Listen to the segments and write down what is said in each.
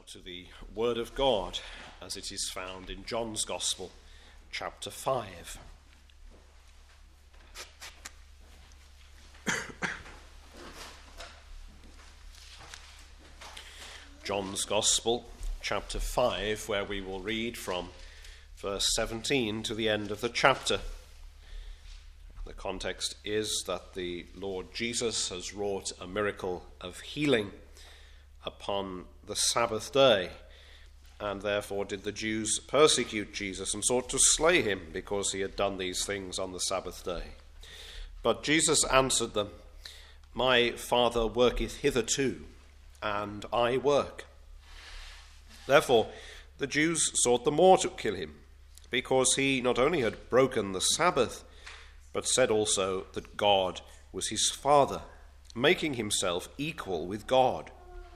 To the Word of God as it is found in John's Gospel, chapter 5. John's Gospel, chapter 5, where we will read from verse 17 to the end of the chapter. The context is that the Lord Jesus has wrought a miracle of healing upon the Sabbath day, and therefore did the Jews persecute Jesus and sought to slay him because he had done these things on the Sabbath day. But Jesus answered them, "My Father worketh hitherto, and I work." Therefore the Jews sought the more to kill him, because he not only had broken the Sabbath, but said also that God was his Father, making himself equal with God.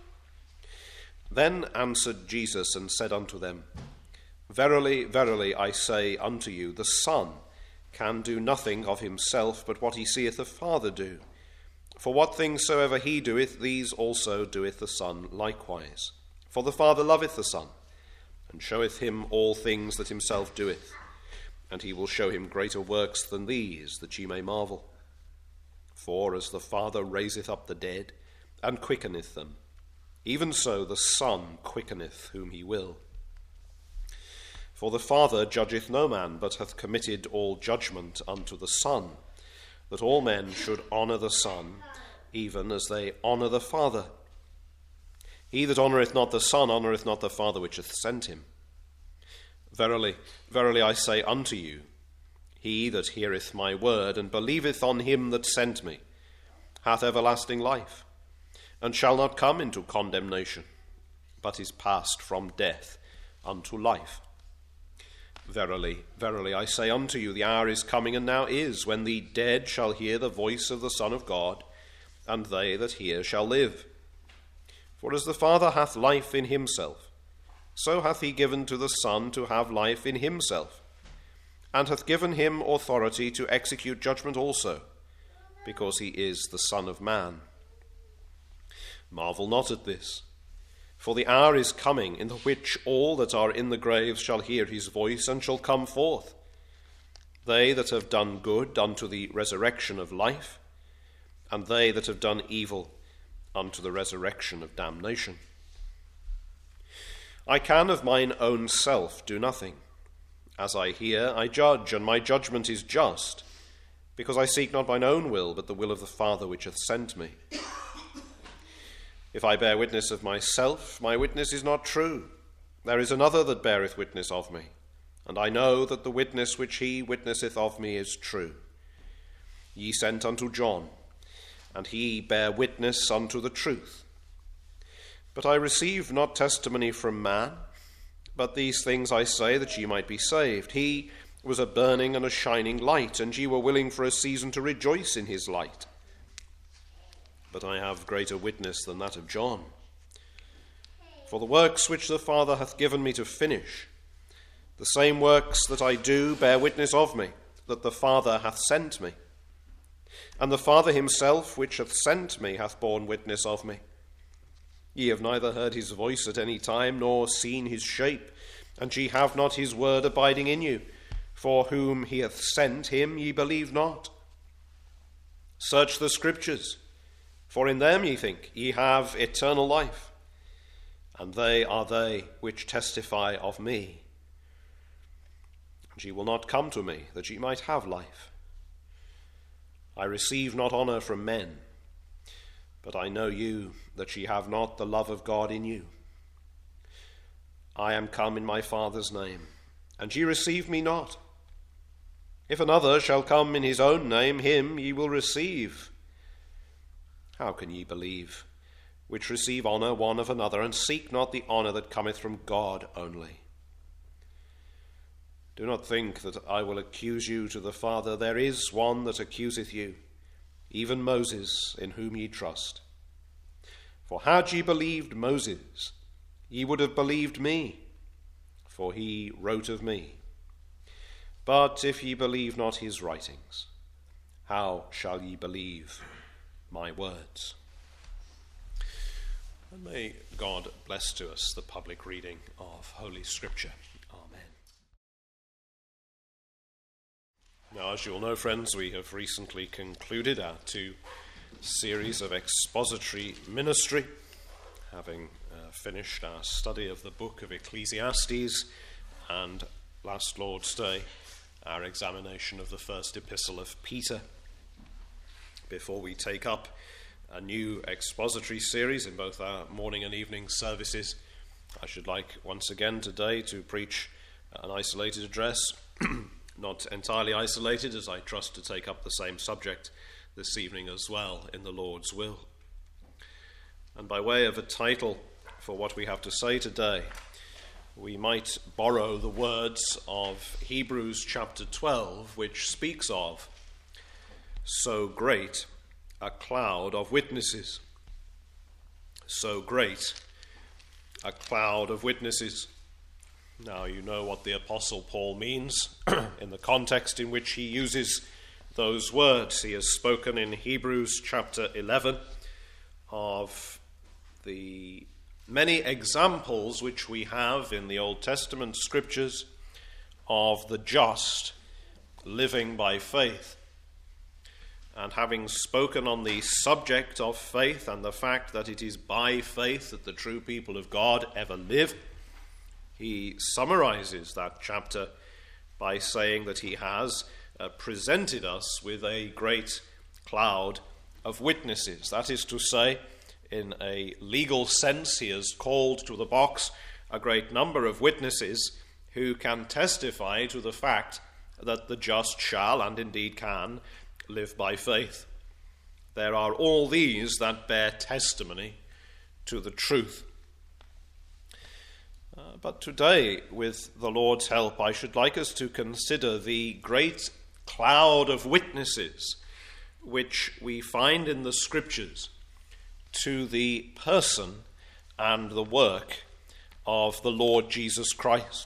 Then answered Jesus and said unto them, Verily, verily, I say unto you, the Son can do nothing of himself but what he seeth the Father do. For what things soever he doeth, these also doeth the Son likewise. For the Father loveth the Son, and showeth him all things that himself doeth, and he will show him greater works than these, that ye may marvel. For as the Father raiseth up the dead, and quickeneth them, even so the Son quickeneth whom he will. For the Father judgeth no man, but hath committed all judgment unto the Son, that all men should honour the Son, even as they honour the Father. He that honoureth not the Son honoureth not the Father which hath sent him. Verily, verily, I say unto you, he that heareth my word, and believeth on him that sent me, hath everlasting life, and shall not come into condemnation, but is passed from death unto life. Verily, verily, I say unto you, the hour is coming, and now is, when the dead shall hear the voice of the Son of God, and they that hear shall live. For as the Father hath life in himself, so hath he given to the Son to have life in himself, and hath given him authority to execute judgment also, because he is the Son of Man. Marvel not at this, for the hour is coming in the which all that are in the graves shall hear his voice, and shall come forth, they that have done good unto the resurrection of life, and they that have done evil unto the resurrection of damnation. I can of mine own self do nothing. As I hear, I judge, and my judgment is just, because I seek not mine own will, but the will of the Father which hath sent me. If I bear witness of myself, my witness is not true. There is another that beareth witness of me, and I know that the witness which he witnesseth of me is true. Ye sent unto John, and he bare witness unto the truth. But I receive not testimony from man, but these things I say, that ye might be saved. He was a burning and a shining light, and ye were willing for a season to rejoice in his light. But I have greater witness than that of John. For the works which the Father hath given me to finish, the same works that I do bear witness of me, that the Father hath sent me. And the Father himself which hath sent me hath borne witness of me. Ye have neither heard his voice at any time, nor seen his shape, and ye have not his word abiding in you. For whom he hath sent, him ye believe not. Search the Scriptures, for in them ye think ye have eternal life, and they are they which testify of me. And ye will not come to me, that ye might have life. I receive not honour from men, but I know you, that ye have not the love of God in you. I am come in my Father's name, and ye receive me not. If another shall come in his own name, him ye will receive. How can ye believe, which receive honour one of another, and seek not the honour that cometh from God only? Do not think that I will accuse you to the Father. There is one that accuseth you, even Moses, in whom ye trust. For had ye believed Moses, ye would have believed me, for he wrote of me. But if ye believe not his writings, how shall ye believe my words? And may God bless to us the public reading of Holy Scripture. Amen. Now, as you all know, friends, we have recently concluded our 2 series of expository ministry, having finished our study of the book of Ecclesiastes and last Lord's Day our examination of the first epistle of Peter. Before we take up a new expository series in both our morning and evening services, I should like once again today to preach an isolated address, not entirely isolated, as I trust to take up the same subject this evening as well in the Lord's will. And by way of a title for what we have to say today, we might borrow the words of Hebrews chapter 12, which speaks of so great a cloud of witnesses. So great a cloud of witnesses. Now, you know what the Apostle Paul means in the context in which he uses those words. He has spoken in Hebrews chapter 11 of the many examples which we have in the Old Testament scriptures of the just living by faith. And having spoken on the subject of faith and the fact that it is by faith that the true people of God ever live, he summarizes that chapter by saying that he has presented us with a great cloud of witnesses. That is to say, in a legal sense, he has called to the box a great number of witnesses who can testify to the fact that the just shall, and indeed can, live by faith. There are all these that bear testimony to the truth. But today, with the Lord's help, I should like us to consider the great cloud of witnesses which we find in the Scriptures to the person and the work of the Lord Jesus Christ.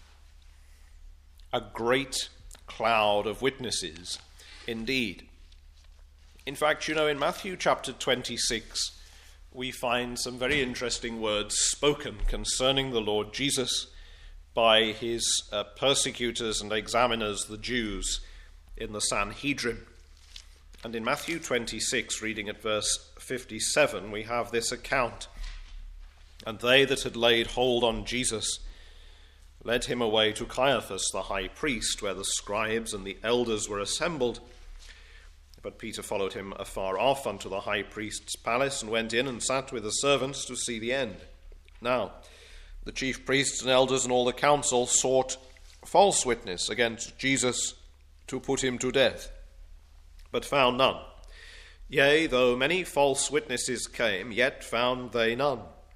A great cloud of witnesses indeed. In fact, you know, in Matthew chapter 26, we find some very interesting words spoken concerning the Lord Jesus by his persecutors and examiners, the Jews, in the Sanhedrin. And in Matthew 26, reading at verse 57, we have this account. And they that had laid hold on Jesus led him away to Caiaphas the high priest, where the scribes and the elders were assembled. But Peter followed him afar off unto the high priest's palace, and went in and sat with the servants to see the end. Now, the chief priests and elders and all the council sought false witness against Jesus to put him to death, but found none. Yea, though many false witnesses came, yet found they none.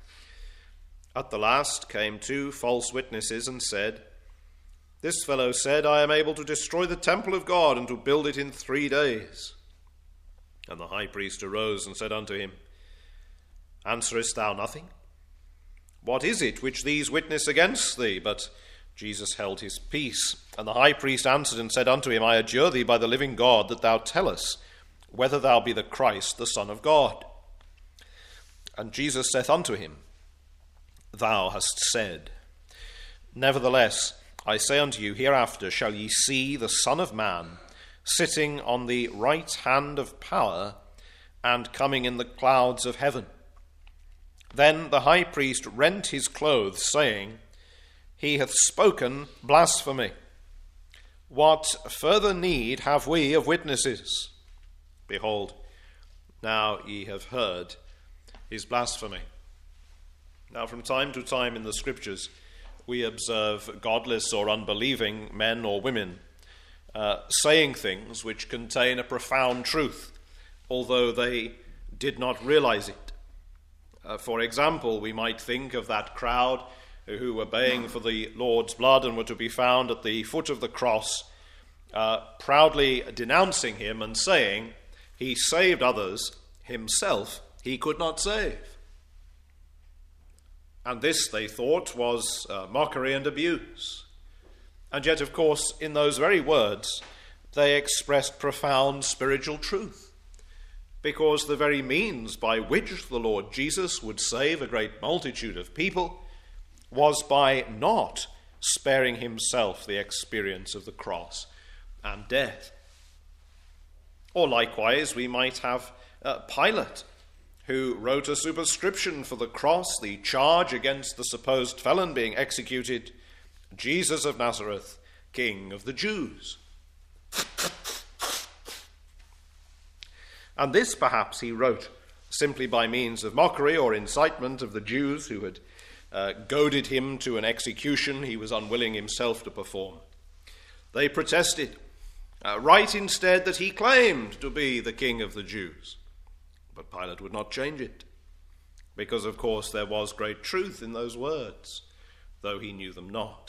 At the last came 2 false witnesses and said, This fellow said, I am able to destroy the temple of God and to build it in 3 days. And the high priest arose and said unto him, Answerest thou nothing? What is it which these witness against thee? But Jesus held his peace. And the high priest answered and said unto him, I adjure thee by the living God that thou tell us whether thou be the Christ, the Son of God. And Jesus saith unto him, Thou hast said. Nevertheless, I say unto you, hereafter shall ye see the Son of Man sitting on the right hand of power and coming in the clouds of heaven. Then the high priest rent his clothes, saying, He hath spoken blasphemy. What further need have we of witnesses? Behold, now ye have heard his blasphemy. Now, from time to time in the Scriptures, we observe godless or unbelieving men or women saying things which contain a profound truth, although they did not realize it. For example, we might think of that crowd who were baying for the Lord's blood and were to be found at the foot of the cross, proudly denouncing him and saying, He saved others, himself he could not save. And this, they thought, was mockery and abuse. And yet, of course, in those very words, they expressed profound spiritual truth. because the very means by which the Lord Jesus would save a great multitude of people was by not sparing himself the experience of the cross and death. Or likewise, we might have Pilate, who wrote a superscription for the cross, the charge against the supposed felon being executed, Jesus of Nazareth, King of the Jews. And this, perhaps, he wrote simply by means of mockery or incitement of the Jews who had goaded him to an execution he was unwilling himself to perform. They protested, right instead that he claimed to be the King of the Jews. But Pilate would not change it, because, of course, there was great truth in those words, though he knew them not.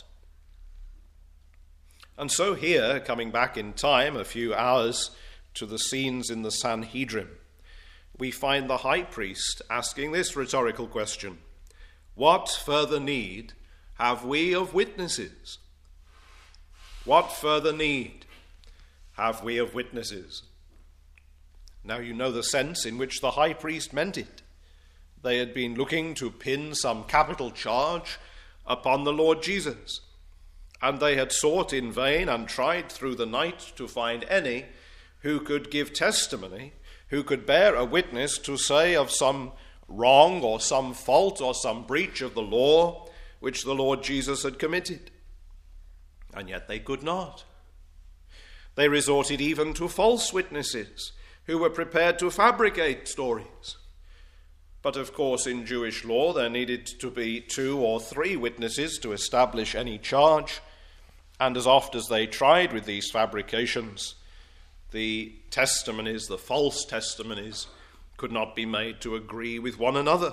And so here, coming back in time a few hours to the scenes in the Sanhedrin, we find the high priest asking this rhetorical question: what further need have we of witnesses? What further need have we of witnesses? Now you know the sense in which the high priest meant it. They had been looking to pin some capital charge upon the Lord Jesus, and they had sought in vain and tried through the night to find any who could give testimony, who could bear a witness to say of some wrong or some fault or some breach of the law which the Lord Jesus had committed. And yet they could not. They resorted even to false witnesses who were prepared to fabricate stories. But of course, in Jewish law, there needed to be 2 or 3 witnesses to establish any charge, and as oft as they tried with these fabrications, the testimonies, the false testimonies, could not be made to agree with one another.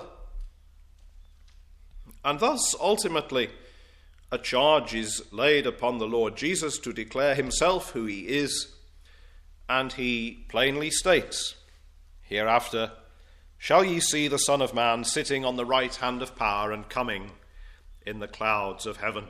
And thus, ultimately, a charge is laid upon the Lord Jesus to declare himself who he is, and he plainly states, "Hereafter shall ye see the Son of Man sitting on the right hand of power and coming in the clouds of heaven."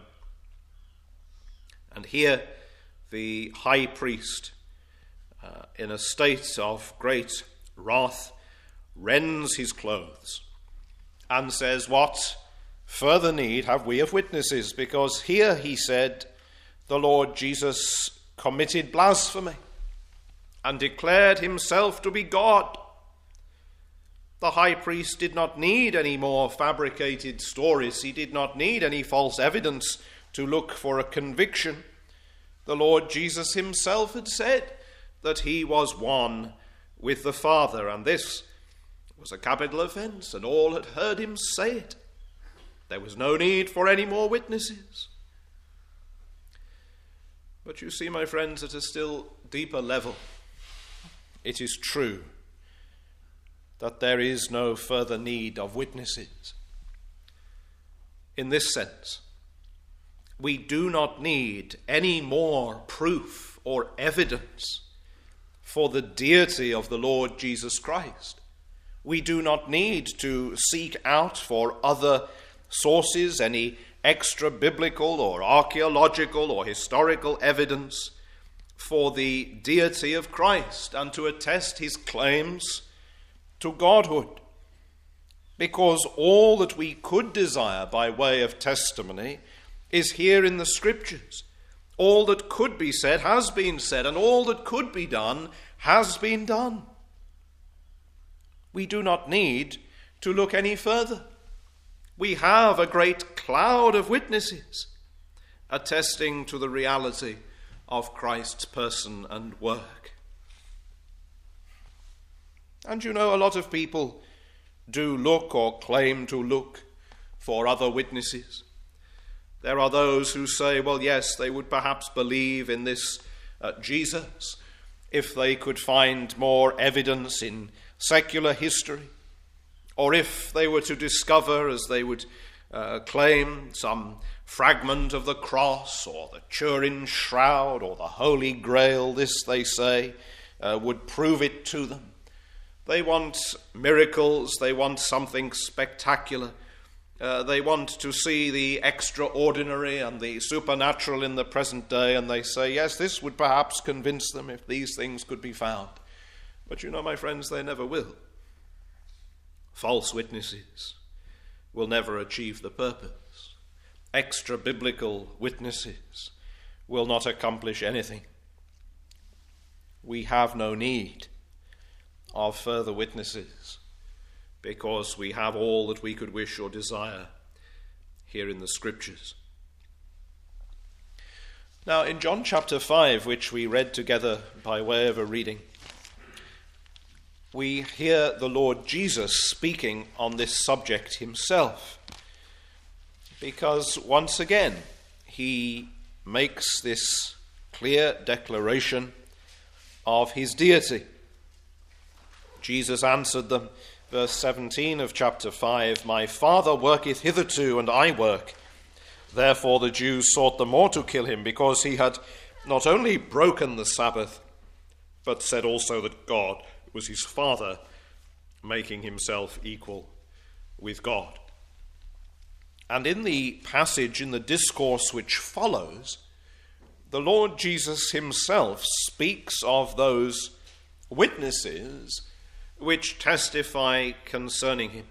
And here the high priest, in a state of great wrath, rends his clothes and says, what further need have we of witnesses? Because here, he said, the Lord Jesus committed blasphemy and declared himself to be God. The high priest did not need any more fabricated stories. He did not need any false evidence to look for a conviction. The Lord Jesus himself had said that he was one with the Father, and this was a capital offense, and all had heard him say it. There was no need for any more witnesses. But you see, my friends, at a still deeper level, it is true that there is no further need of witnesses. In this sense, we do not need any more proof or evidence for the deity of the Lord Jesus Christ. We do not need to seek out for other sources any extra biblical or archaeological or historical evidence for the deity of Christ and to attest his claims to godhood. Because all that we could desire by way of testimony is here in the Scriptures. All that could be said has been said, and all that could be done has been done. We do not need to look any further. We have a great cloud of witnesses attesting to the reality of Christ's person and work. And you know, a lot of people do look or claim to look for other witnesses. There are those who say, well, yes, they would perhaps believe in this Jesus if they could find more evidence in secular history, or if they were to discover, as they would claim, some fragment of the cross or the Turin shroud or the Holy Grail. This, they say, would prove it to them. They want miracles. They want something spectacular. They want to see the extraordinary and the supernatural in the present day, and they say, yes, this would perhaps convince them if these things could be found. But you know, my friends, they never will. False witnesses will never achieve the purpose. Extra-biblical witnesses will not accomplish anything. We have no need of further witnesses because we have all that we could wish or desire here in the Scriptures. Now, in John chapter 5, which we read together by way of a reading, we hear the Lord Jesus speaking on this subject himself, because once again he makes this clear declaration of his deity. Jesus answered them, verse 17 of chapter 5, "My Father worketh hitherto, and I work." Therefore the Jews sought the more to kill him, because he had not only broken the Sabbath, but said also that God was his Father, making himself equal with God. And in the passage, in the discourse which follows, the Lord Jesus himself speaks of those witnesses which testify concerning him,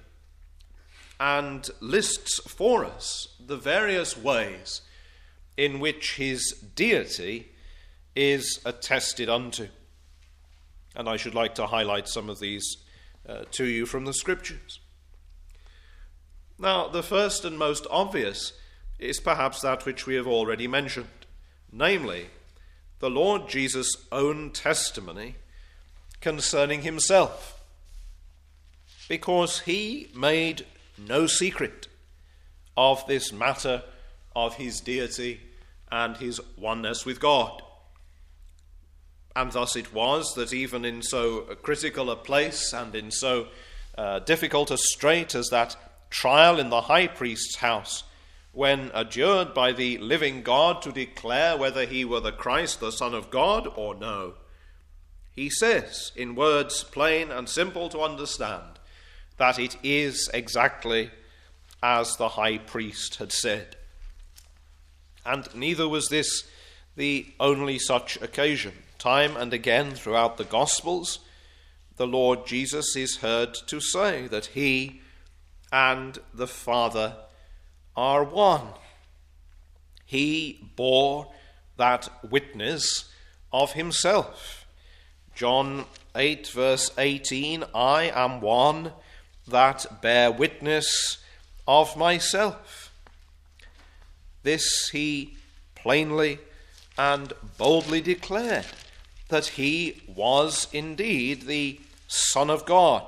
and lists for us the various ways in which his deity is attested unto. And I should like to highlight some of these to you from the Scriptures. Now, the first and most obvious is perhaps that which we have already mentioned, namely, the Lord Jesus' own testimony concerning himself, because he made no secret of this matter of his deity and his oneness with God. And thus it was that even in so critical a place and in so difficult a strait as that trial in the high priest's house, when adjured by the living God to declare whether he were the Christ, the Son of God, or no, he says in words plain and simple to understand that it is exactly as the high priest had said. And neither was this the only such occasion. Time and again throughout the Gospels, the Lord Jesus is heard to say that he and the Father are one. He bore that witness of himself. John 8, verse 18, "I am one that bear witness of myself." This he plainly and boldly declared, that he was indeed the Son of God.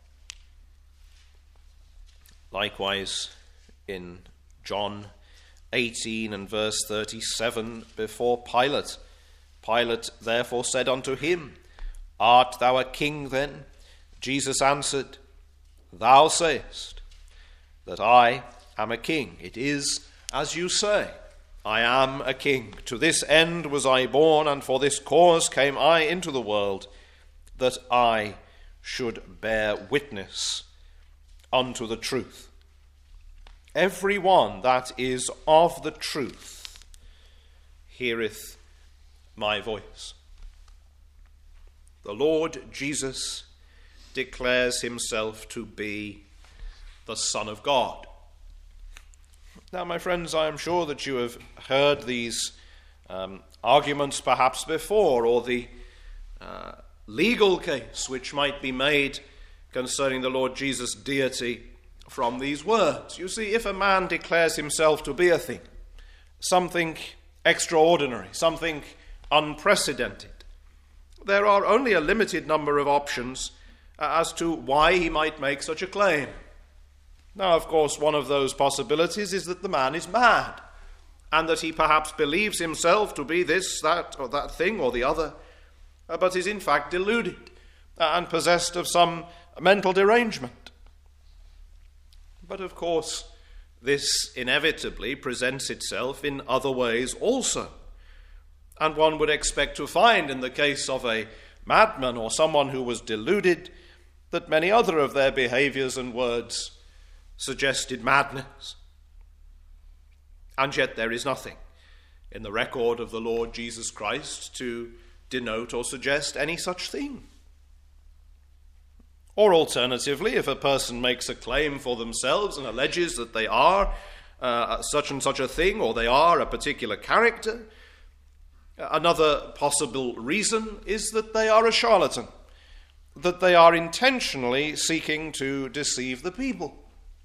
Likewise, in John 18 and verse 37, before Pilate, Pilate therefore said unto him, "Art thou a king then?" Jesus answered, "Thou sayest that I am a king. It is as you say. I am a king. To this end was I born, and for this cause came I into the world, that I should bear witness unto the truth. Every one that is of the truth heareth my voice." The Lord Jesus declares himself to be the Son of God. Now, my friends, I am sure that you have heard these arguments perhaps before, or the legal case which might be made concerning the Lord Jesus' deity from these words. You see, if a man declares himself to be a thing, something extraordinary, something unprecedented, there are only a limited number of options as to why he might make such a claim. Now, of course, one of those possibilities is that the man is mad, and that he perhaps believes himself to be this, that, or that thing or the other, but is in fact deluded and possessed of some mental derangement. But of course, this inevitably presents itself in other ways also. And one would expect to find in the case of a madman or someone who was deluded that many other of their behaviors and words suggested madness. And yet there is nothing in the record of the Lord Jesus Christ to denote or suggest any such thing. Or alternatively, if a person makes a claim for themselves and alleges that they are such and such a thing, or they are a particular character, another possible reason is that they are a charlatan, that they are intentionally seeking to deceive the people.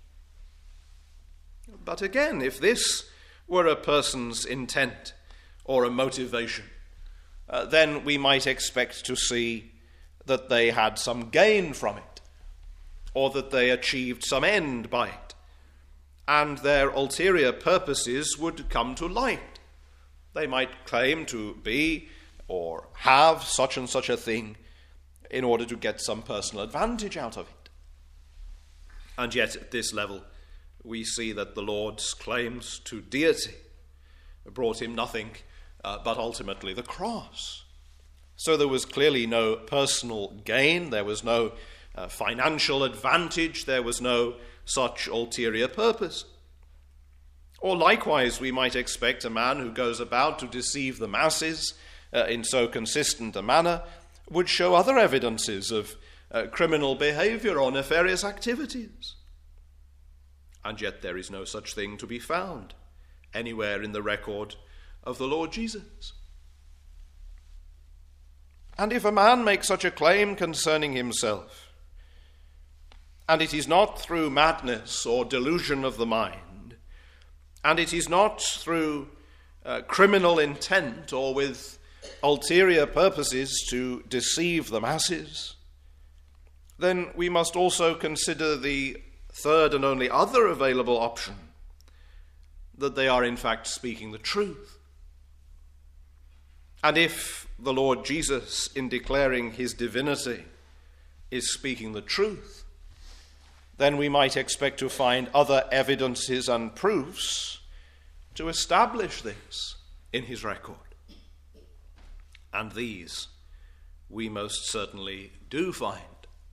But again, if this were a person's intent or a motivation, then we might expect to see that they had some gain from it, or that they achieved some end by it, and their ulterior purposes would come to light. They might claim to be or have such and such a thing in order to get some personal advantage out of it. And yet at this level, we see that the Lord's claims to deity brought him nothing but ultimately the cross. So there was clearly no personal gain, there was no financial advantage, there was no such ulterior purpose. Or likewise, we might expect a man who goes about to deceive the masses in so consistent a manner would show other evidences of criminal behavior or nefarious activities. And yet there is no such thing to be found anywhere in the record of the Lord Jesus. And if a man makes such a claim concerning himself, and it is not through madness or delusion of the mind, and it is not through criminal intent or with ulterior purposes to deceive the masses, then we must also consider the third and only other available option, that they are in fact speaking the truth. And if the Lord Jesus, in declaring his divinity, is speaking the truth, then we might expect to find other evidences and proofs to establish this in his record. And these we most certainly do find.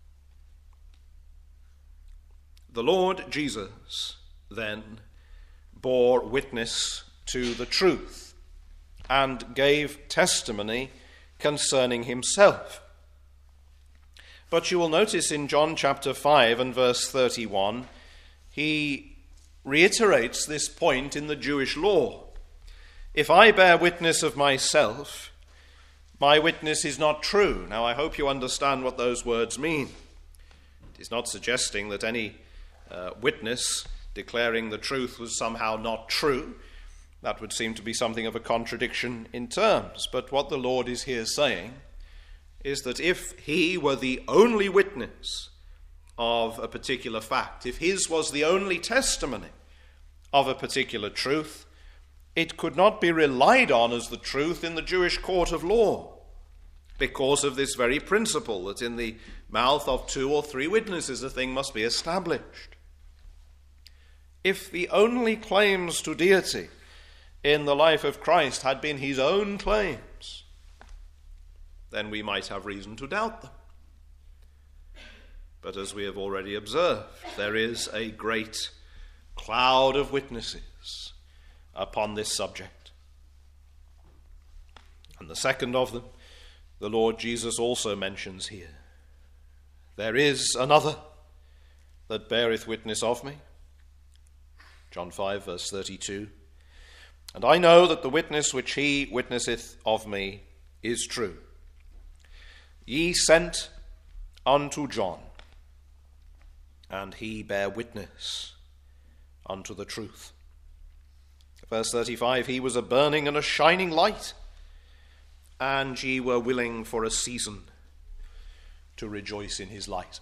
The Lord Jesus then bore witness to the truth and gave testimony concerning himself. But you will notice in John chapter 5 and verse 31, he reiterates this point in the Jewish law. If I bear witness of myself, my witness is not true. Now I hope you understand what those words mean. It is not suggesting that any witness declaring the truth was somehow not true. That would seem to be something of a contradiction in terms. But what the Lord is here saying is that if he were the only witness of a particular fact, if his was the only testimony of a particular truth, it could not be relied on as the truth in the Jewish court of law, because of this very principle that in the mouth of 2 or 3 witnesses a thing must be established. If the only claims to deity in the life of Christ had been his own claims, then we might have reason to doubt them. But as we have already observed, there is a great cloud of witnesses upon this subject. And the second of them, the Lord Jesus also mentions here. There is another that beareth witness of me. John 5, verse 32. And I know that the witness which he witnesseth of me is true. Ye sent unto John, and he bare witness unto the truth. Verse 35, he was a burning and a shining light, and ye were willing for a season to rejoice in his light.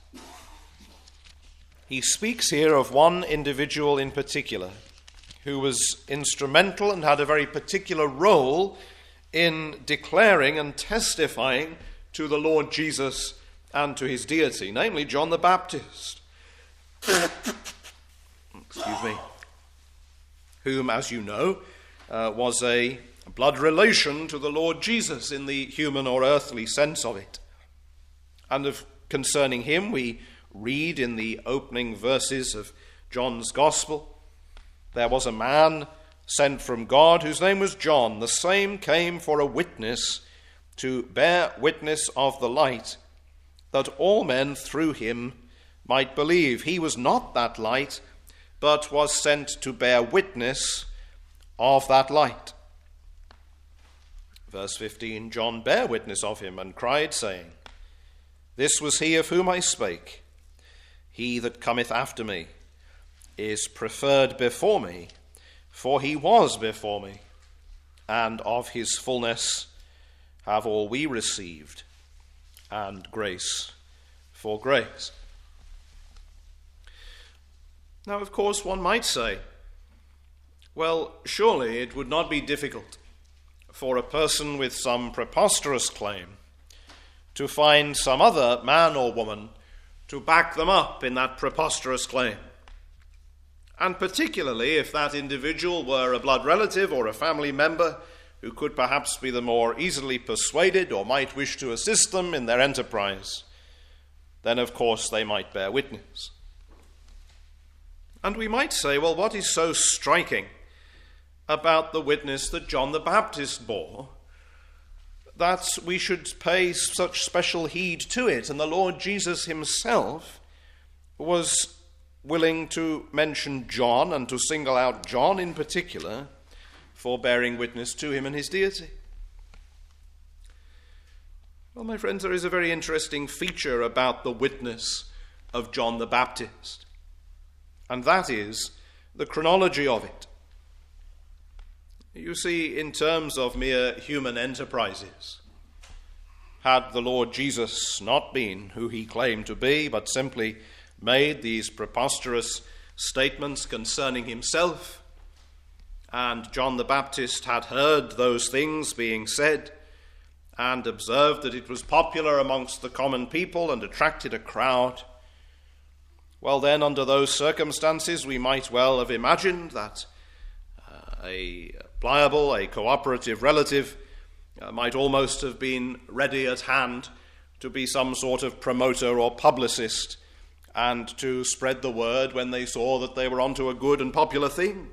He speaks here of one individual in particular who was instrumental and had a very particular role in declaring and testifying to the Lord Jesus and to his deity, namely John the Baptist. Excuse me. Whom, as you know, was a blood relation to the Lord Jesus in the human or earthly sense of it. And concerning him, we read in the opening verses of John's Gospel, there was a man sent from God whose name was John. The same came for a witness, to bear witness of the light, that all men through him might believe. He was not that light, but was sent to bear witness of that light. Verse 15, John bare witness of him and cried, saying, This was he of whom I spake. He that cometh after me is preferred before me, for he was before me, and of his fullness have all we received, and grace for grace. Now, of course, one might say, well, surely it would not be difficult for a person with some preposterous claim to find some other man or woman to back them up in that preposterous claim. And particularly if that individual were a blood relative or a family member who could perhaps be the more easily persuaded or might wish to assist them in their enterprise, then of course they might bear witness. And we might say, well, what is so striking about the witness that John the Baptist bore that we should pay such special heed to it? And the Lord Jesus himself was willing to mention John and to single out John in particular for bearing witness to him and his deity. Well, my friends, there is a very interesting feature about the witness of John the Baptist, and that is the chronology of it. You see, in terms of mere human enterprises, had the Lord Jesus not been who he claimed to be, but simply made these preposterous statements concerning himself, and John the Baptist had heard those things being said and observed that it was popular amongst the common people and attracted a crowd, well then, under those circumstances, we might well have imagined that a pliable, a cooperative relative might almost have been ready at hand to be some sort of promoter or publicist and to spread the word when they saw that they were onto a good and popular thing.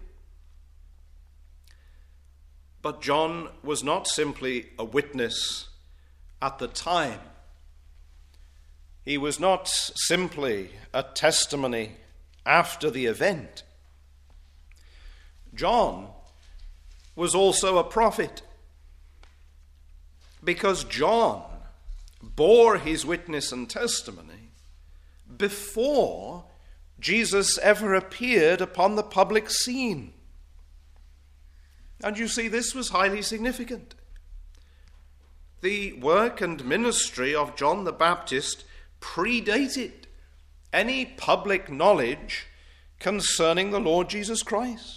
But John was not simply a witness at the time. He was not simply a testimony after the event. John was also a prophet, because John bore his witness and testimony before Jesus ever appeared upon the public scene. And you see, this was highly significant. The work and ministry of John the Baptist predated any public knowledge concerning the Lord Jesus Christ.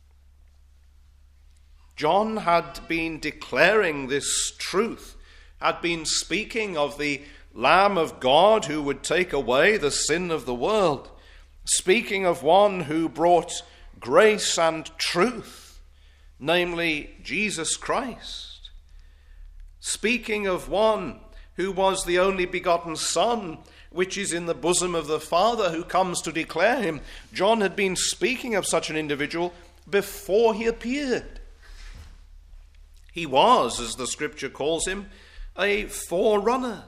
John had been declaring this truth, had been speaking of the Lamb of God who would take away the sin of the world, speaking of one who brought grace and truth, namely Jesus Christ, speaking of one who was the only begotten Son, which is in the bosom of the Father, who comes to declare him. John had been speaking of such an individual before he appeared. He was, as the scripture calls him, a forerunner.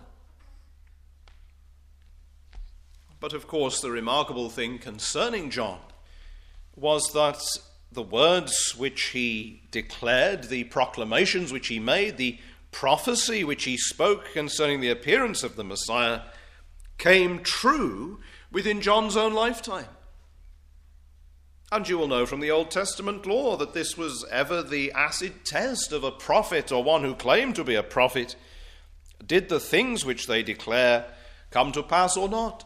But of course, the remarkable thing concerning John was that the words which he declared, the proclamations which he made, the prophecy which he spoke concerning the appearance of the Messiah came true within John's own lifetime. And you will know from the Old Testament law that this was ever the acid test of a prophet or one who claimed to be a prophet. Did the things which they declare come to pass or not?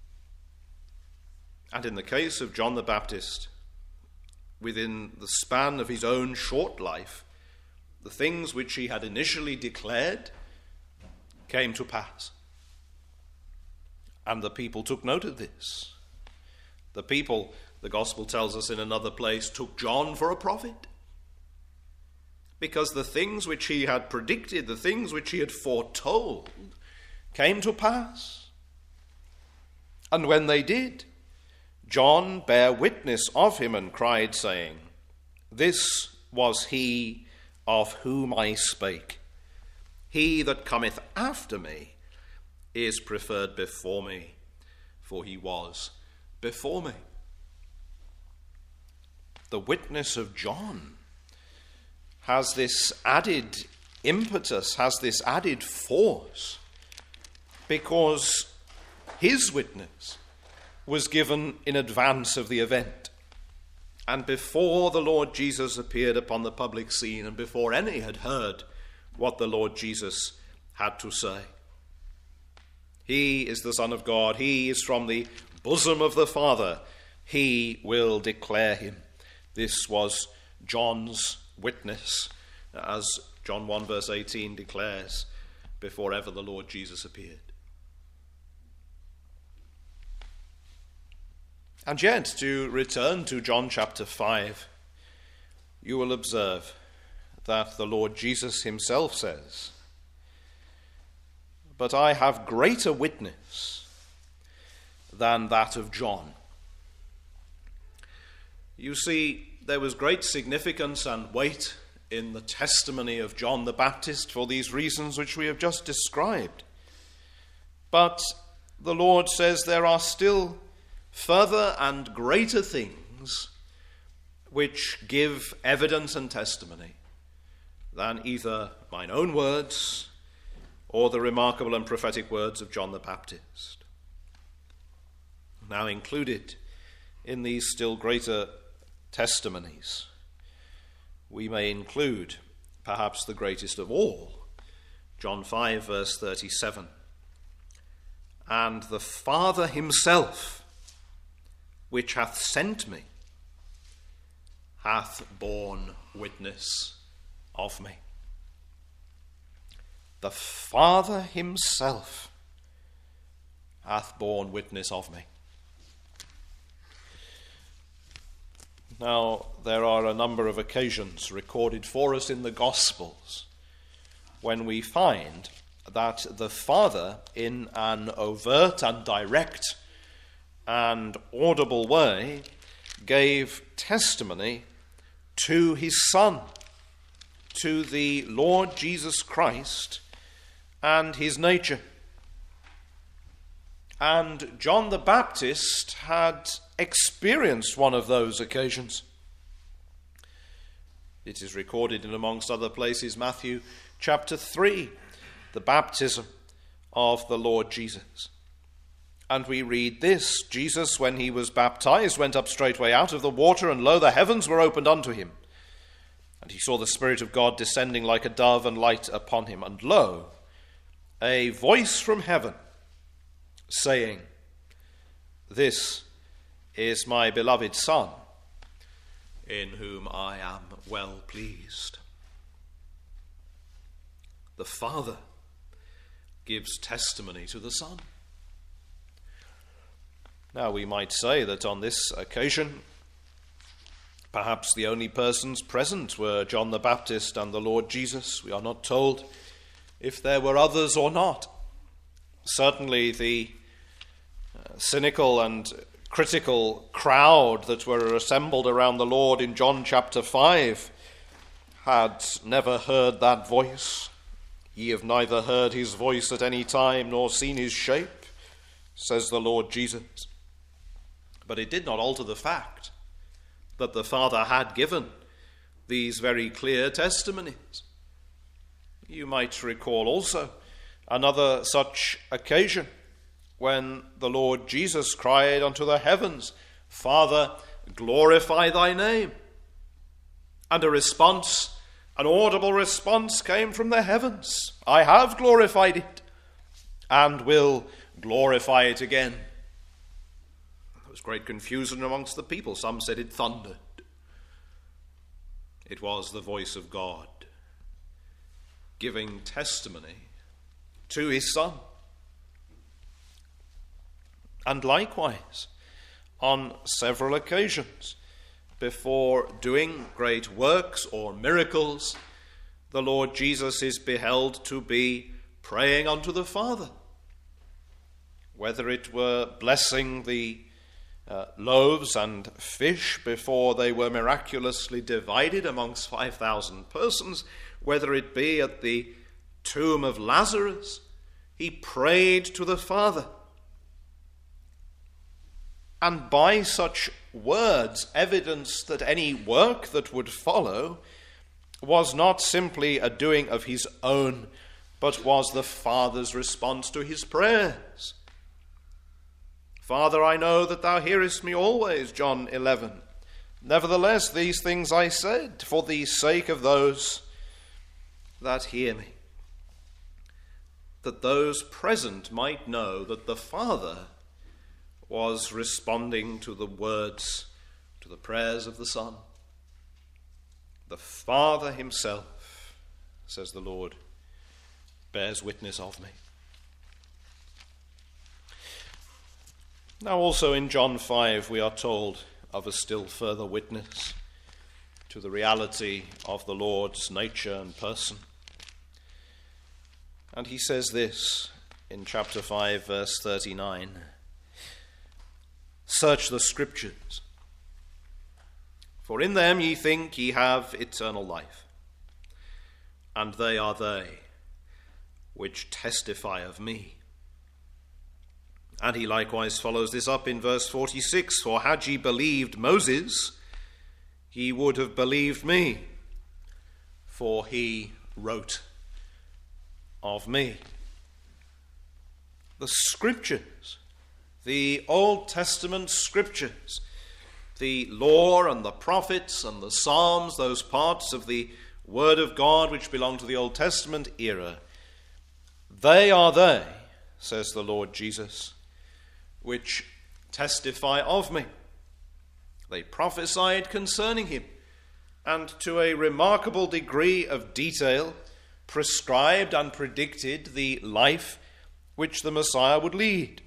And in the case of John the Baptist, within the span of his own short life, the things which he had initially declared came to pass. And the people took note of this. The people, the gospel tells us in another place, took John for a prophet, because the things which he had predicted, the things which he had foretold, came to pass. And when they did, John bare witness of him and cried, saying, This was he of whom I spake. He that cometh after me is preferred before me, for he was before me. The witness of John has this added impetus, has this added force, because his witness was given in advance of the event, and before the Lord Jesus appeared upon the public scene, and before any had heard what the Lord Jesus had to say. He is the Son of God. He is from the bosom of the Father. He will declare him. This was John's witness, as John 1 verse 18 declares, before ever the Lord Jesus appeared. And yet, to return to John chapter 5, you will observe that the Lord Jesus himself says, "But I have greater witness than that of John." You see, there was great significance and weight in the testimony of John the Baptist for these reasons which we have just described. But the Lord says there are still further and greater things which give evidence and testimony than either mine own words or the remarkable and prophetic words of John the Baptist. Now, included in these still greater testimonies, we may include perhaps the greatest of all, John 5 verse 37. "And the Father himself, which hath sent me, hath borne witness of me." The Father himself hath borne witness of me. Now, there are a number of occasions recorded for us in the Gospels when we find that the Father, in an overt and direct and audible way, gave testimony to his Son, to the Lord Jesus Christ and his nature. And John the Baptist had experienced one of those occasions. It is recorded in, amongst other places, Matthew chapter 3, the baptism of the Lord Jesus. And we read this: "Jesus, when he was baptized, went up straightway out of the water, and lo, the heavens were opened unto him. And he saw the Spirit of God descending like a dove and light upon him. And lo, a voice from heaven, saying, This is my beloved Son, in whom I am well pleased." The Father gives testimony to the Son. Now, we might say that on this occasion, perhaps the only persons present were John the Baptist and the Lord Jesus. We are not told if there were others or not. Certainly the cynical and critical crowd that were assembled around the Lord in John chapter 5 had never heard that voice. "Ye have neither heard his voice at any time, nor seen his shape," says the Lord Jesus. But it did not alter the fact that the Father had given these very clear testimonies. You might recall also another such occasion when the Lord Jesus cried unto the heavens, "Father, glorify thy name." And a response, an audible response, came from the heavens: "I have glorified it and will glorify it again." There was great confusion amongst the people. Some said it thundered. It was the voice of God giving testimony to his Son. And likewise, on several occasions, before doing great works or miracles, the Lord Jesus is beheld to be praying unto the Father. Whether it were blessing the loaves and fish before they were miraculously divided amongst 5,000 persons, whether it be at the tomb of Lazarus, He prayed to the Father. And by such words evidenced that any work that would follow was not simply a doing of his own, but was the Father's response to his prayers. Father, I know that thou hearest me always, John 11. Nevertheless, these things I said for the sake of those that hear me, that those present might know that the Father was responding to the words, to the prayers of the Son. The Father himself, says the Lord, bears witness of me. Now also in John 5 we are told of a still further witness to the reality of the Lord's nature and person. And he says this in chapter 5, verse 39. Search the Scriptures, for in them ye think ye have eternal life, and they are they which testify of me. And he likewise follows this up in verse 46. For had ye believed Moses, ye would have believed me, for he wrote of me. The Scriptures, the Old Testament Scriptures, the law and the prophets and the Psalms, those parts of the Word of God which belong to the Old Testament era, they are they, says the Lord Jesus, which testify of me. They prophesied concerning him, and to a remarkable degree of detail prescribed and predicted the life which the Messiah would lead.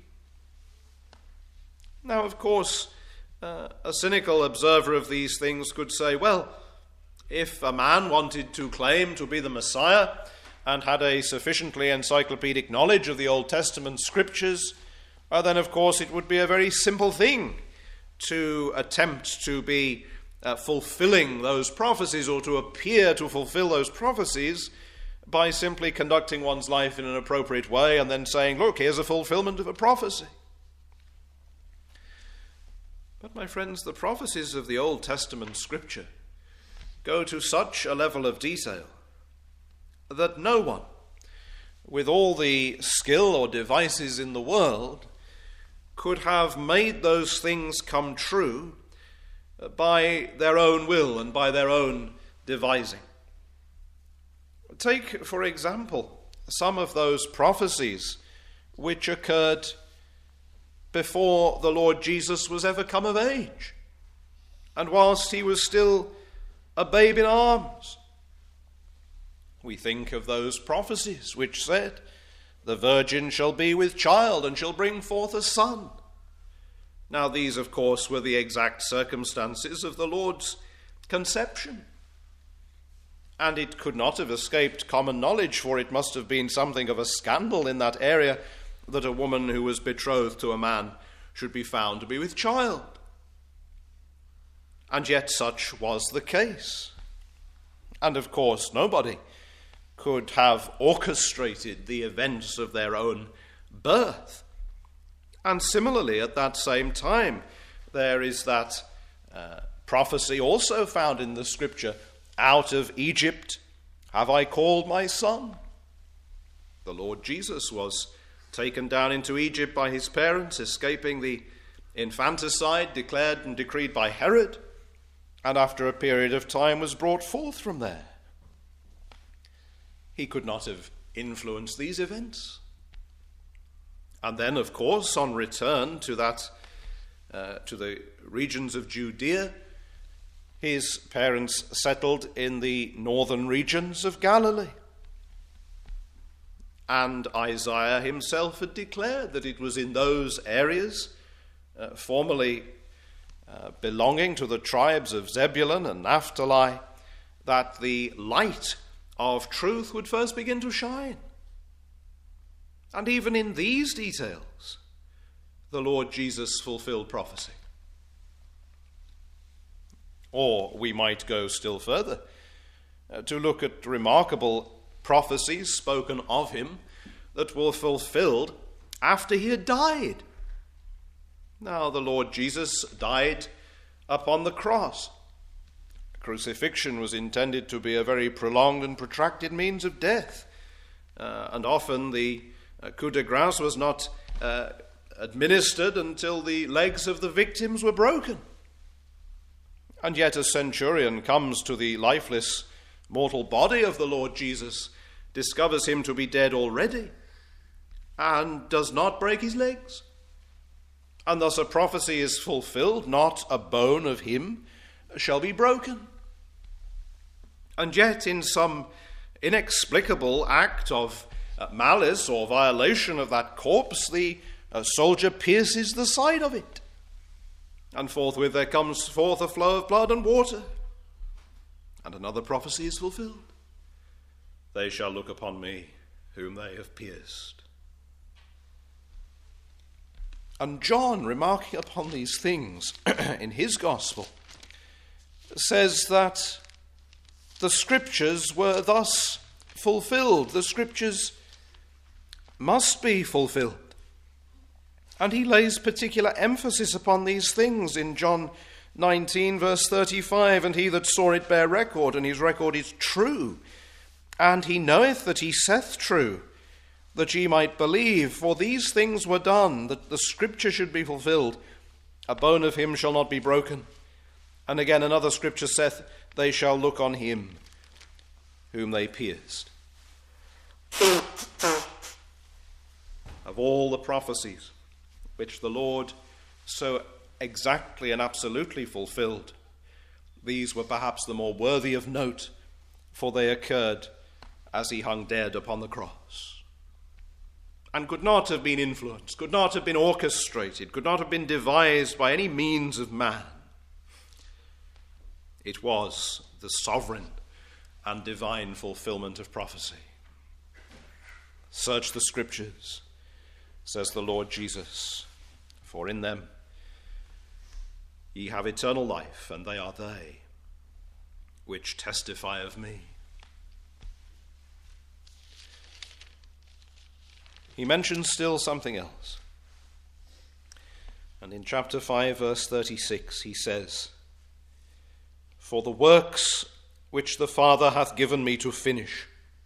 Now, of course, a cynical observer of these things could say, well, if a man wanted to claim to be the Messiah and had a sufficiently encyclopedic knowledge of the Old Testament Scriptures, then of course it would be a very simple thing to attempt to be fulfilling those prophecies, or to appear to fulfill those prophecies by simply conducting one's life in an appropriate way and then saying, look, here's a fulfillment of a prophecy. But my friends, the prophecies of the Old Testament Scripture go to such a level of detail that no one, with all the skill or devices in the world, could have made those things come true by their own will and by their own devising. Take, for example, some of those prophecies which occurred before the Lord Jesus was ever come of age, and whilst he was still a babe in arms. We think of those prophecies which said, the virgin shall be with child and shall bring forth a son. Now these, of course, were the exact circumstances of the Lord's conception. And it could not have escaped common knowledge, for it must have been something of a scandal in that area that a woman who was betrothed to a man should be found to be with child. And yet such was the case. And of course nobody could have orchestrated the events of their own birth. And similarly, at that same time, there is that prophecy also found in the Scripture, out of Egypt have I called my son. The Lord Jesus was taken down into Egypt by his parents, escaping the infanticide declared and decreed by Herod, and after a period of time was brought forth from there. He could not have influenced these events. And then, of course, on return to the regions of Judea, his parents settled in the northern regions of Galilee. And Isaiah himself had declared that it was in those areas, formerly belonging to the tribes of Zebulun and Naphtali, that the light of truth would first begin to shine. And even in these details, the Lord Jesus fulfilled prophecy. Or we might go still further to look at remarkable prophecies spoken of him that were fulfilled after he had died. Now, the Lord Jesus died upon the cross. Crucifixion was intended to be a very prolonged and protracted means of death. And often the coup de grace was not administered until the legs of the victims were broken. And yet a centurion comes to the lifeless mortal body of the Lord Jesus, discovers him to be dead already, and does not break his legs. And thus a prophecy is fulfilled, not a bone of him shall be broken. And yet in some inexplicable act of malice or violation of that corpse, the soldier pierces the side of it. And forthwith there comes forth a flow of blood and water. And another prophecy is fulfilled. They shall look upon me whom they have pierced. And John, remarking upon these things in his gospel, says that the scriptures were thus fulfilled. The scriptures must be fulfilled. And he lays particular emphasis upon these things in John 19, verse 35. And he that saw it bare record, and his record is true. And he knoweth that he saith true, that ye might believe. For these things were done, that the scripture should be fulfilled. A bone of him shall not be broken. And again another scripture saith, they shall look on him whom they pierced. Of all the prophecies which the Lord so exactly and absolutely fulfilled, these were perhaps the more worthy of note, for they occurred as he hung dead upon the cross, and could not have been influenced, could not have been orchestrated, could not have been devised by any means of man. It was the sovereign and divine fulfillment of prophecy. Search the scriptures, says the Lord Jesus, for in them ye have eternal life, and they are they which testify of me. He mentions still something else. And in chapter 5, verse 36, he says, for the works which the Father hath given me to finish,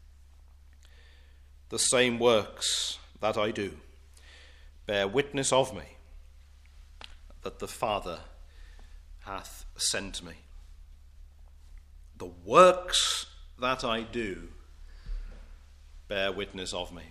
the same works that I do, bear witness of me, that the Father hath sent me. The works that I do bear witness of me.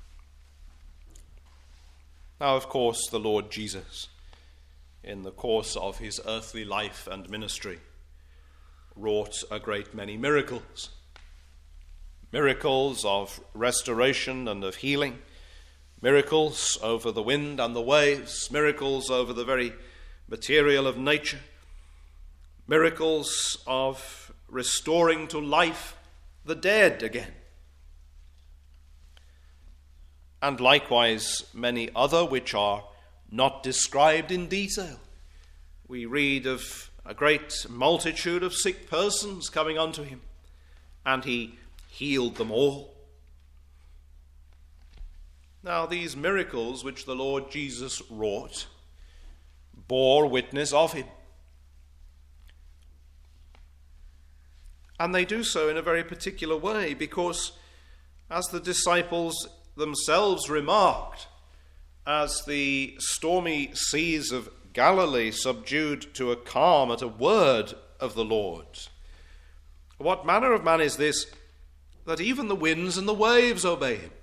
Now, of course, the Lord Jesus, in the course of his earthly life and ministry, wrought a great many miracles. Miracles of restoration and of healing, miracles over the wind and the waves, miracles over the very material of nature, miracles of restoring to life the dead again. And likewise many other which are not described in detail. We read of a great multitude of sick persons coming unto him, and he healed them all. Now these miracles which the Lord Jesus wrought bore witness of him. And they do so in a very particular way, because as the disciples themselves remarked, as the stormy seas of Galilee subdued to a calm at a word of the Lord, what manner of man is this, that even the winds and the waves obey him?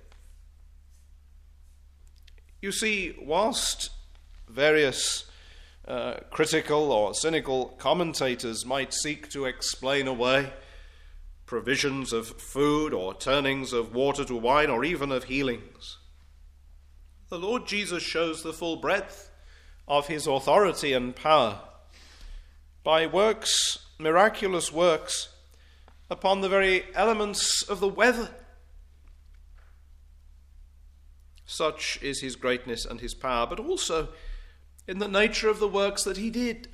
You see, whilst various critical or cynical commentators might seek to explain away provisions of food or turnings of water to wine or even of healings, the Lord Jesus shows the full breadth of his authority and power by works, miraculous works, upon the very elements of the weather. Such is his greatness and his power, but also in the nature of the works that he did.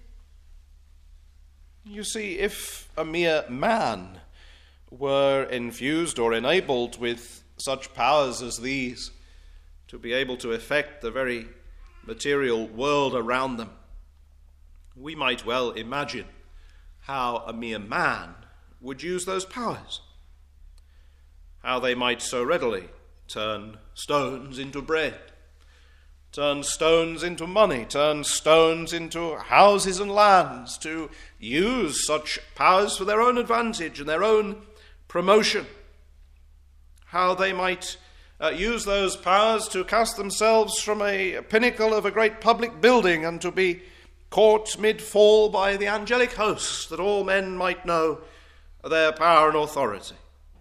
You see, if a mere man were infused or enabled with such powers as these to be able to affect the very material world around them, we might well imagine how a mere man would use those powers, how they might so readily turn stones into bread, turn stones into money, turn stones into houses and lands, to use such powers for their own advantage and their own promotion, how they might use those powers to cast themselves from a pinnacle of a great public building and to be caught mid-fall by the angelic host, that all men might know their power and authority.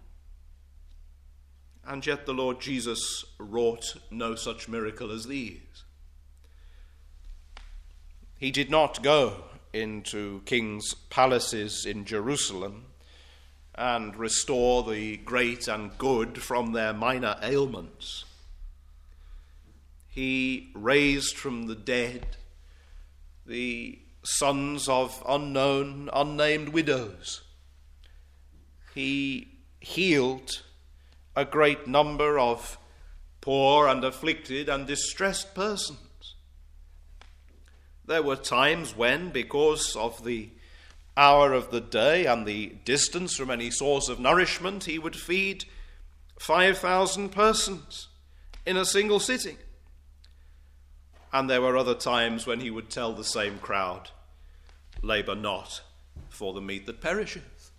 And yet the Lord Jesus wrought no such miracle as these. He did not go into kings' palaces in Jerusalem and restore the great and good from their minor ailments. He raised from the dead the sons of unknown, unnamed widows. He healed a great number of poor and afflicted and distressed persons. There were times when, because of the hour of the day and the distance from any source of nourishment, he would feed 5,000 persons in a single sitting. And there were other times when he would tell the same crowd, "Labour not for the meat that perisheth."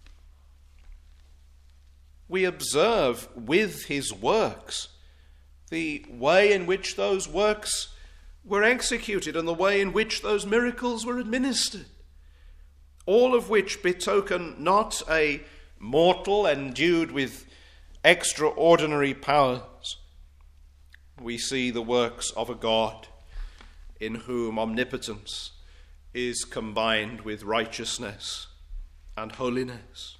We observe with his works the way in which those works were executed and the way in which those miracles were administered, all of which betoken not a mortal endued with extraordinary powers. We see the works of a God in whom omnipotence is combined with righteousness and holiness.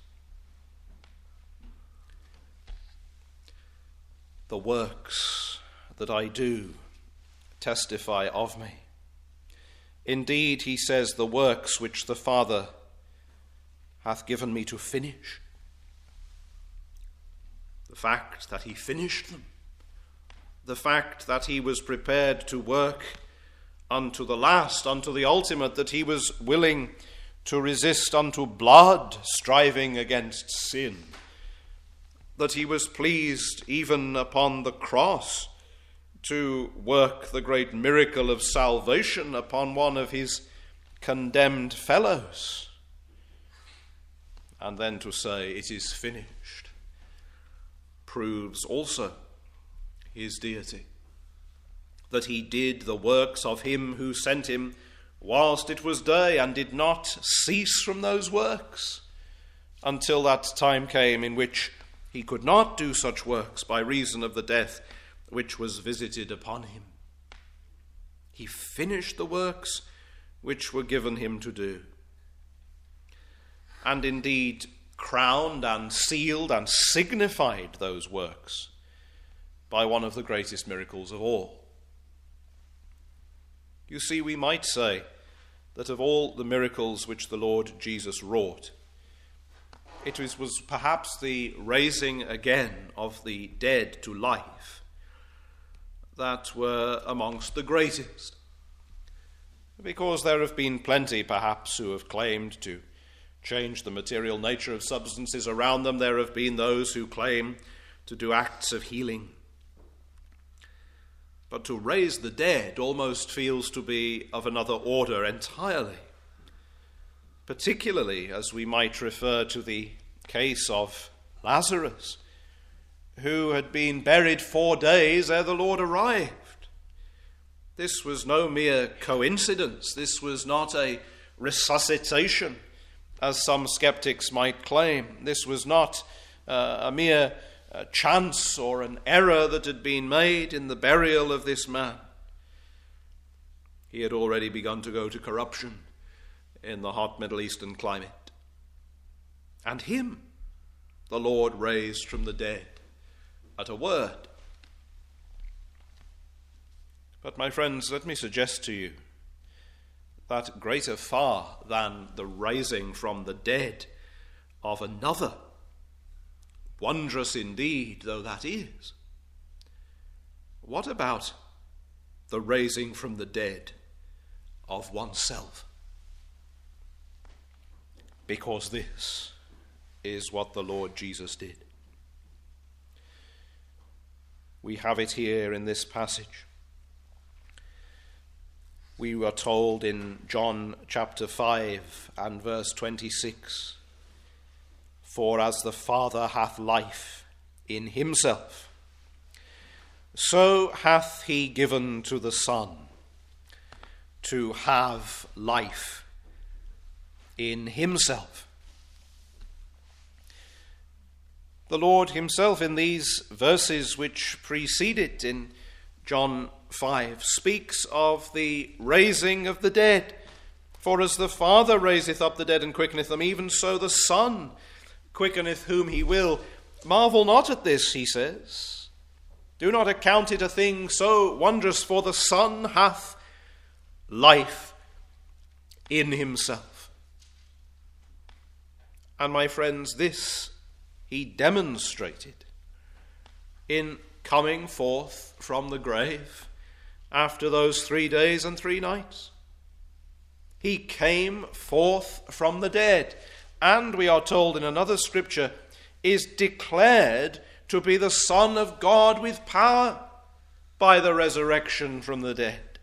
The works that I do testify of me. Indeed, he says, the works which the Father hath given me to finish. The fact that he finished them, the fact that he was prepared to work unto the last, unto the ultimate, that he was willing to resist unto blood, striving against sin, that he was pleased even upon the cross to work the great miracle of salvation upon one of his condemned fellows, and then to say, "It is finished," proves also his deity, that he did the works of him who sent him whilst it was day, and did not cease from those works until that time came in which he could not do such works by reason of the death which was visited upon him. He finished the works which were given him to do, and indeed crowned and sealed and signified those works by one of the greatest miracles of all. You see, we might say that of all the miracles which the Lord Jesus wrought, it was perhaps the raising again of the dead to life that were amongst the greatest. Because there have been plenty, perhaps, who have claimed to change the material nature of substances around them. There have been those who claim to do acts of healing. But to raise the dead almost feels to be of another order entirely, particularly as we might refer to the case of Lazarus, who had been buried 4 days ere the Lord arrived. This was no mere coincidence. This was not a resuscitation, as some skeptics might claim. This was not a mere chance or an error that had been made in the burial of this man. He had already begun to go to corruption in the hot Middle Eastern climate. And him the Lord raised from the dead at a word. But my friends, let me suggest to you that greater far than the raising from the dead of another wondrous indeed though that is, what about the raising from the dead of oneself? Because this is what the Lord Jesus did. We have it here in this passage. We were told in John chapter 5 and verse 26, "For as the Father hath life in himself, so hath he given to the Son to have life in himself." The Lord himself in these verses which precede it in John 5 speaks of the raising of the dead. "For as the Father raiseth up the dead and quickeneth them, even so the Son quickeneth whom he will. Marvel not at this," he says. "Do not account it a thing so wondrous, for the Son hath life in himself." And my friends, this he demonstrated in coming forth from the grave after those 3 days and 3 nights. He came forth from the dead, and we are told in another scripture, is declared to be the Son of God with power by the resurrection from the dead.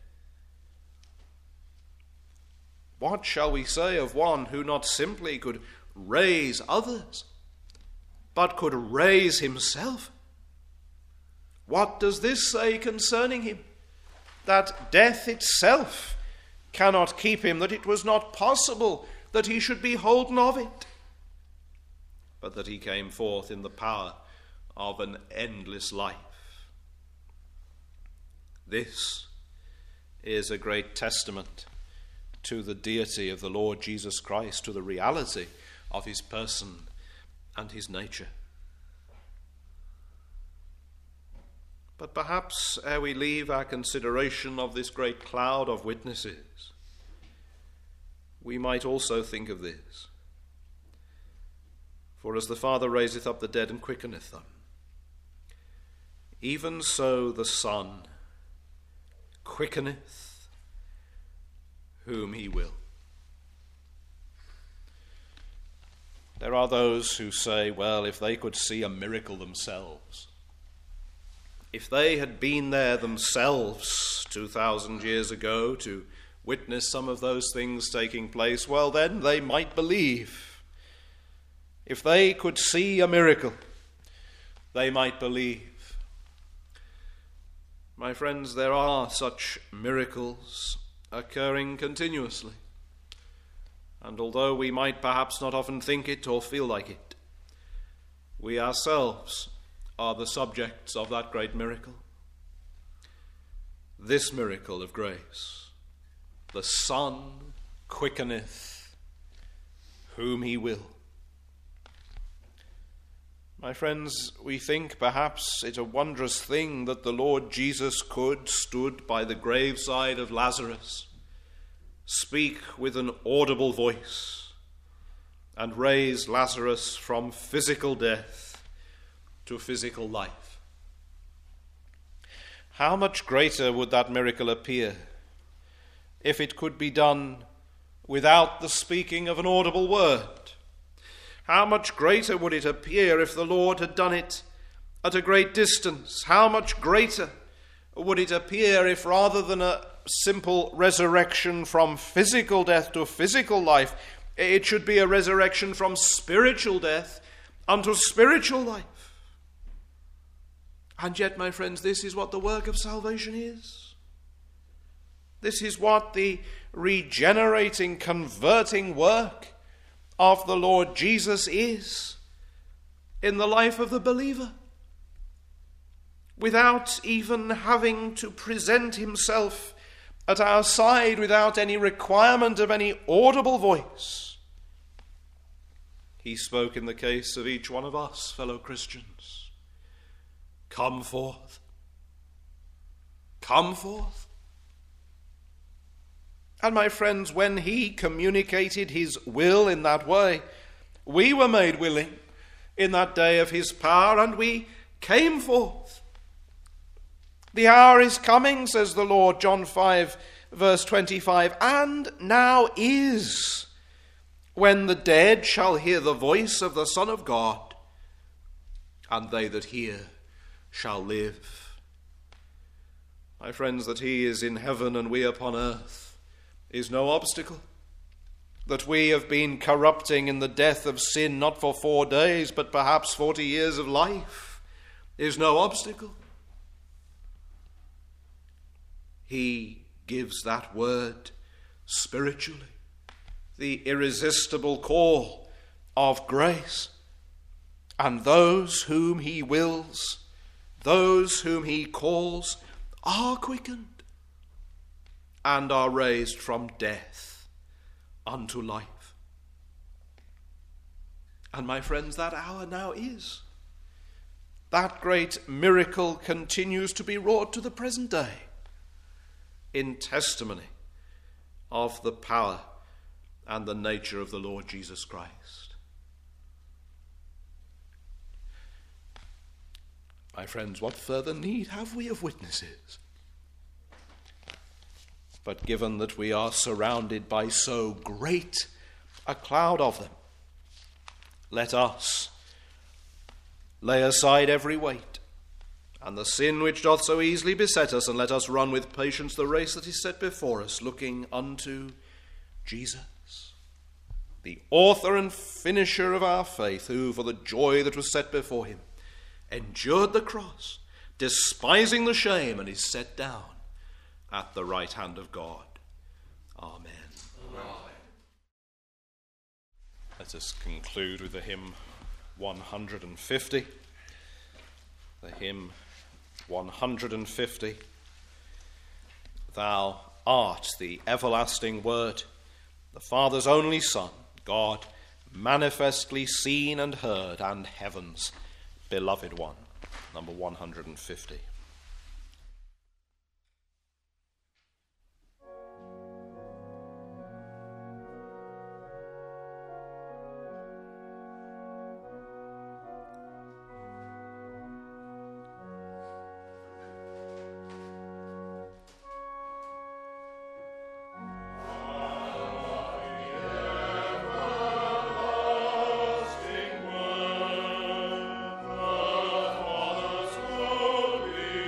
What shall we say of one who not simply could raise others, but could raise himself? What does this say concerning him? That death itself cannot keep him, that it was not possible that he should be holden of it, but that he came forth in the power of an endless life. This is a great testament to the deity of the Lord Jesus Christ, to the reality of his person and his nature. But perhaps ere we leave our consideration of this great cloud of witnesses, we might also think of this. "For as the Father raiseth up the dead and quickeneth them, even so the Son quickeneth whom he will." There are those who say, well, if they could see a miracle themselves, if they had been there themselves 2,000 years ago to witness some of those things taking place, well, then they might believe. If they could see a miracle, they might believe. My friends, there are such miracles occurring continuously. And although we might perhaps not often think it or feel like it, we ourselves are the subjects of that great miracle. This miracle of grace, the Son quickeneth whom he will. My friends, we think perhaps it a wondrous thing that the Lord Jesus stood by the graveside of Lazarus, speak with an audible voice, and raise Lazarus from physical death to physical life. How much greater would that miracle appear if it could be done without the speaking of an audible word? How much greater would it appear if the Lord had done it at a great distance? How much greater would it appear if, rather than a simple resurrection from physical death to physical life, it should be a resurrection from spiritual death unto spiritual life? And yet, my friends, this is what the work of salvation is. This is what the regenerating, converting work of the Lord Jesus is in the life of the believer. Without even having to present himself at our side, without any requirement of any audible voice, he spoke in the case of each one of us, fellow Christians. Come forth. Come forth. And my friends, when he communicated his will in that way, we were made willing in that day of his power, and we came forth. The hour is coming, says the Lord, John 5, verse 25, and now is, when the dead shall hear the voice of the Son of God, and they that hear shall live. My friends, that he is in heaven and we upon earth is no obstacle. That we have been corrupting in the death of sin, not for 4 days, but perhaps 40 years of life, is no obstacle. He gives that word spiritually, the irresistible call of grace. And those whom he wills, those whom he calls, are quickened and are raised from death unto life. And my friends, that hour now is. That great miracle continues to be wrought to the present day in testimony of the power and the nature of the Lord Jesus Christ. My friends, what further need have we of witnesses? But given that we are surrounded by so great a cloud of them, let us lay aside every weight and the sin which doth so easily beset us, and let us run with patience the race that is set before us, looking unto Jesus, the author and finisher of our faith, who for the joy that was set before him endured the cross, despising the shame, and is set down at the right hand of God. Amen. Amen. Let us conclude with the hymn 150. The hymn 150. Thou art the everlasting Word, the Father's only Son, God, manifestly seen and heard, and heaven's beloved one. Number 150. Be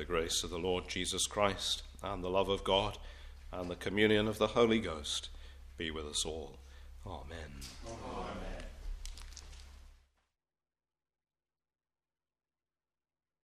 the grace of the Lord Jesus Christ, and the love of God, and the communion of the Holy Ghost be with us all. Amen. Amen.